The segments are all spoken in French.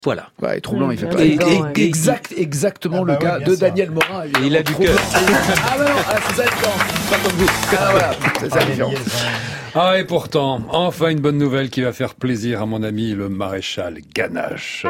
Voilà. Ouais, troublant, il fait pas. Exactement le cas de Daniel Morin. Et il a du cœur. Ah bah non, c'est ça la différence. Pas comme vous. Ah voilà, c'est ça la différence. Ah, et pourtant, enfin une bonne nouvelle qui va faire plaisir à mon ami le maréchal Ganache.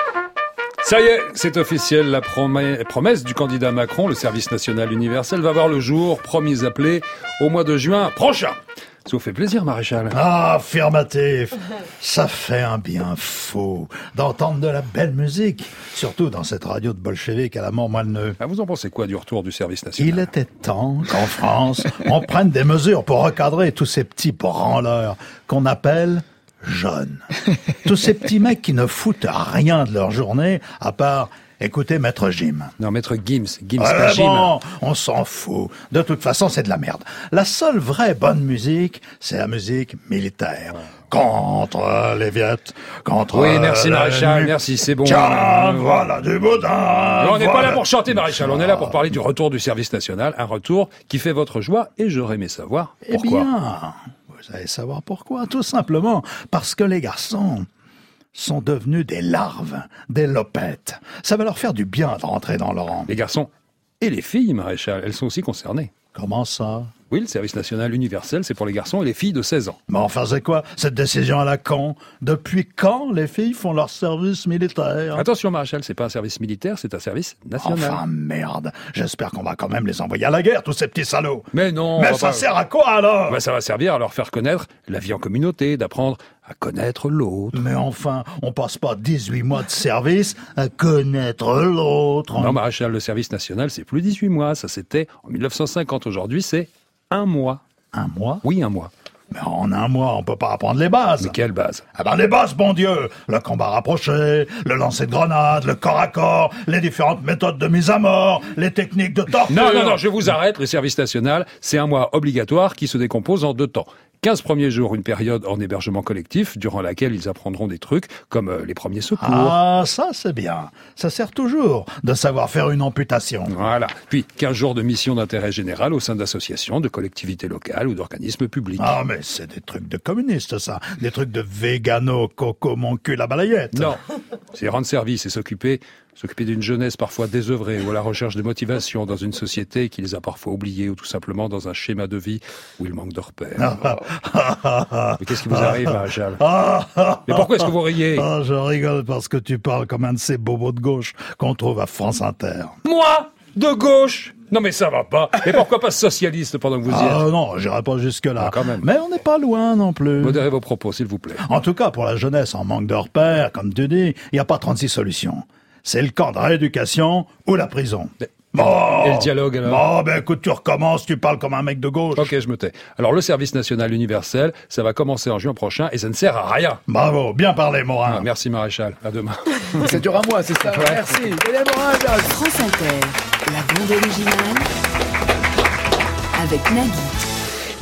Ça y est, c'est officiel, la promesse du candidat Macron, le service national universel, va voir le jour, promis appelé, au mois de juin prochain. Ça vous fait plaisir, maréchal? Ah, affirmatif. Ça fait un bien fou d'entendre de la belle musique, surtout dans cette radio de bolchevique à la mort moelle-neu. Ah, vous en pensez quoi du retour du service national? Il était temps qu'en France, on prenne des mesures pour recadrer tous ces petits branleurs qu'on appelle jeunes. Tous ces petits mecs qui ne foutent rien de leur journée, à part écoutez Maître Jim. Non, Maître Gims, pas Jim. Bon, on s'en fout. De toute façon, c'est de la merde. La seule vraie bonne musique, c'est la musique militaire. Contre les Viettes, contre... Oui, merci maréchal, merci, c'est bon. Tiens, voilà du boudin. On n'est pas là pour chanter, maréchal, on est là pour parler du retour du service national, un retour qui fait votre joie, et j'aurais aimé savoir pourquoi. Eh bien, vous allez savoir pourquoi. Tout simplement parce que les garçons sont devenus des larves, des lopettes. Ça va leur faire du bien de rentrer dans leur rang. Les garçons et les filles, maréchal, elles sont aussi concernées. Comment ça? Oui, le service national universel, c'est pour les garçons et les filles de 16 ans. Mais enfin, c'est quoi cette décision à la con? Depuis quand les filles font leur service militaire? Attention, maréchal, c'est pas un service militaire, c'est un service national. Enfin, merde. J'espère qu'on va quand même les envoyer à la guerre, tous ces petits salauds. Mais non. Mais ça sert à quoi, alors? Bah, ça va servir à leur faire connaître la vie en communauté, d'apprendre à connaître l'autre. Mais enfin, on passe pas 18 mois de service à connaître l'autre. Non, maréchal, le service national, c'est plus 18 mois. Ça, c'était en 1950. Aujourd'hui, c'est 1 mois. 1 mois? Oui, 1 mois. Mais en 1 mois, on peut pas apprendre les bases. Mais quelle base? Ah ben les bases, bon Dieu. Le combat rapproché, le lancer de grenade, le corps à corps, les différentes méthodes de mise à mort, les techniques de torture. Non, je vous arrête. Le service national, c'est 1 mois obligatoire qui se décompose en 2 temps. 15 premiers jours, une période en hébergement collectif, durant laquelle ils apprendront des trucs comme les premiers secours. Ah, ça c'est bien. Ça sert toujours de savoir faire une amputation. Voilà. Puis 15 jours de mission d'intérêt général au sein d'associations, de collectivités locales ou d'organismes publics. Ah, mais c'est des trucs de communistes, ça. Des trucs de végano, coco, mon cul, la balayette. Non. C'est rendre service et s'occuper d'une jeunesse parfois désœuvrée ou à la recherche de motivation dans une société qui les a parfois oubliés ou tout simplement dans un schéma de vie où il manque de repères. Mais qu'est-ce qui vous arrive, maréchal? Mais pourquoi est-ce que vous riez? Je rigole parce que tu parles comme un de ces bobos de gauche qu'on trouve à France Inter. Moi? De gauche? Non mais ça va pas. Et pourquoi pas socialiste pendant que vous y êtes? Non, j'irai pas jusque-là. Quand même. Mais on n'est pas loin non plus. Modérez vos propos, s'il vous plaît. En tout cas, pour la jeunesse en manque de repères, comme tu dis, il n'y a pas 36 solutions. C'est le camp de rééducation ou la prison. Et le dialogue, alors? Ben écoute, tu recommences, tu parles comme un mec de gauche. Ok, je me tais. Alors, le service national universel, ça va commencer en juin prochain et ça ne sert à rien. Bravo, bien parlé, Morin. Merci, maréchal. À demain. Ça dure 1 mois, c'est ça. Ouais. Merci. Daniel Morin, France Inter, la bande originale avec Nagui.